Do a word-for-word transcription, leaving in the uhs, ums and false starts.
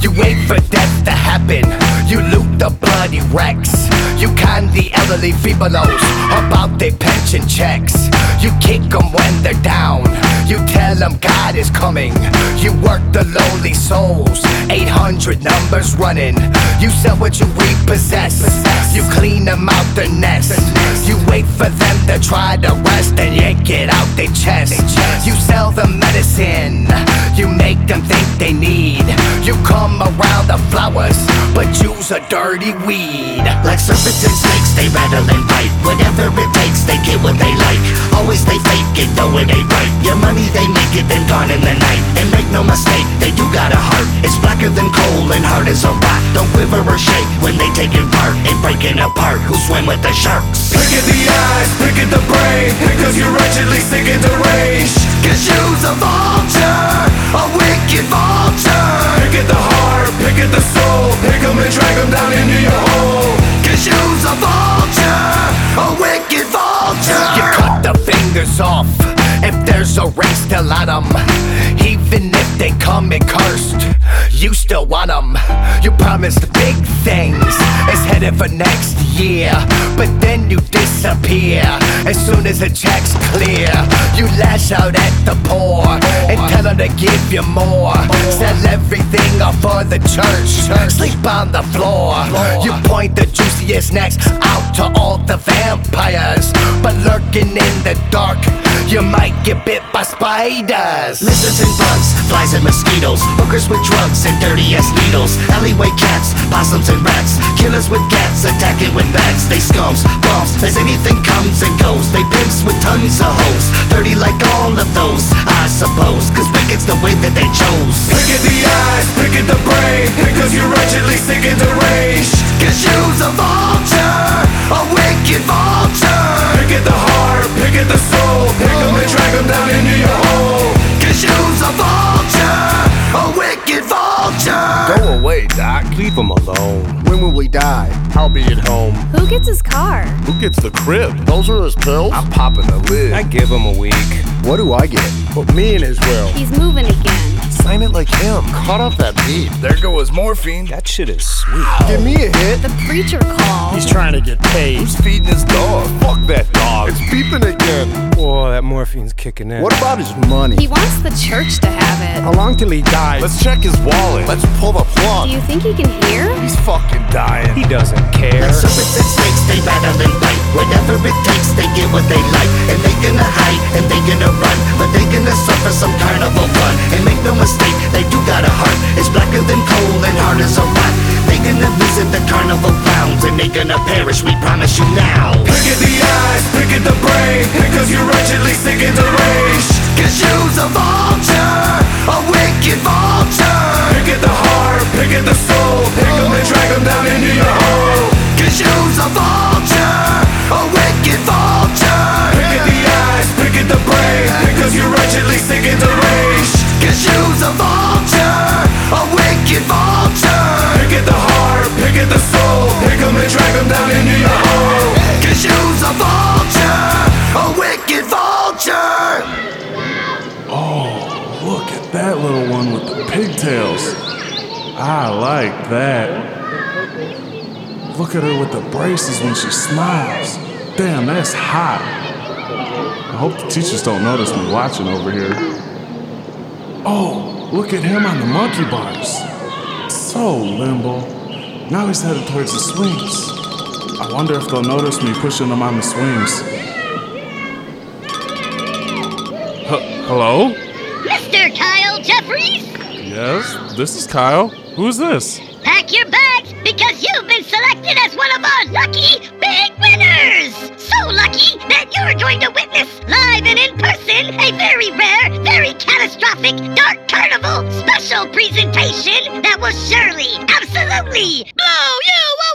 You wait for death to happen. You loot the bloody wrecks. You con the elderly feeblos about their pension checks. You kick them when they're down. You tell them God is coming. You work the lowly souls. eight hundred numbers running. You sell what you repossess. You clean them out their nest. You wait for them to try to rest and yank it out their chest. You sell them medicine. You make them think they need. You come around the flowers, but use a dirty weed. Like serpents and snakes, they rattle and bite. Whatever it takes, they get what they like. Always they fake it, though it ain't right. Your money, they make it, then gone in the night. And make no mistake, they do got a heart. It's blacker than coal and hard as a rock. Don't quiver or shake when they taking part and breaking apart. Who swim with the sharks? Pick at the eyes, pick at the brain, because you're wretchedly sick and deranged. Cause you's a vulture, a wicked vulture. Pick at the heart, pick at the soul, pick 'em and drag 'em down into your hole. Cause you's a vulture, a wicked vulture. You cut the fingers off if there's a ring still on them. Even if they come in cursed, you still want them. You promised big things, it's headed for next year, but then you disappear as soon as the check's clear. You lash out at the poor and tell them to give you more. Sell everything off for the church, sleep on the floor. You point the juiciest necks out to all the vampires, but lurking in the dark, you might get bit by spiders. Lizards and bugs, flies and mosquitoes, hookers with drugs and dirty ass needles, alleyway cats, possums and rats, killers with gats, attacking with bats. They scums, bumps, as anything comes and goes. They pimps with tons of hoes, dirty like all of those, I suppose, cause wicked's the way that they chose. Pick at the eyes, pick at the brain, because you're wretchedly sick and deranged. Cause you's a vulture, a wicked vulture. Pick at the heart, pick at the soul, pick 'em and drag 'em down into your hole. Cause you's a vulture, a wicked vulture. Go away, Doc. Leave him alone. When will we die? I'll be at home. Who gets his car? Who gets the crib? Those are his pills? I'm popping the lid. I give him a week. What do I get? Put me in his will. He's moving again. Sign it like him. Cut off that beat. There go his morphine. That shit is sweet. Give me a hit. The preacher called. He's trying to get paid. Who's feeding his dog? Fuck that dog. It's beeping again. Whoa, that morphine's kicking in. What about his money? He wants the church to have it. How long till he dies? Let's check his wallet. Let's pull the plug. Do you think he can hear? He's fucking dying. He doesn't care. Like serpents and snakes, they rattle and bite. Whatever it takes, they get what they like. And they gonna hide, and they gonna run, but they gonna suffer some carnival fun. And make no mistake, they do got a heart. It's blacker than coal and hard as a rock. They gonna visit the carnival grounds, and they gonna perish, we promise you now. Pick at the eyes, pick at the brain, because you're wretchedly sick and deranged. Cause you's a vulture, a wicked vulture. Pick at the heart, pick at the soul, pick 'em and drag 'em down into your hole. Cause you's a vulture, a wicked vulture. Pick at the eyes, pick at the brain, because you're wretchedly sick and deranged. Cause you's a vulture, a wicked vulture. Pick at the heart, pick at the soul, pick 'em and drag 'em down into your hole. Cause you's a vulture, a wicked vulture. Oh, look at that little one with the pigtails. I like that. Look at her with the braces when she smiles. Damn, that's hot. I hope the teachers don't notice me watching over here. Oh, look at him on the monkey bars. So limbo. Now he's headed towards the swings. I wonder if they'll notice me pushing him on the swings. H- Hello? Mister Kyle Jeffries? Yes, this is Kyle. Who's this? Pack your bags because you've been selected as one of our lucky big winners! So lucky that you're going to witness live and in person a very rare, very catastrophic Dark Carnival special presentation that will surely, absolutely blow you away!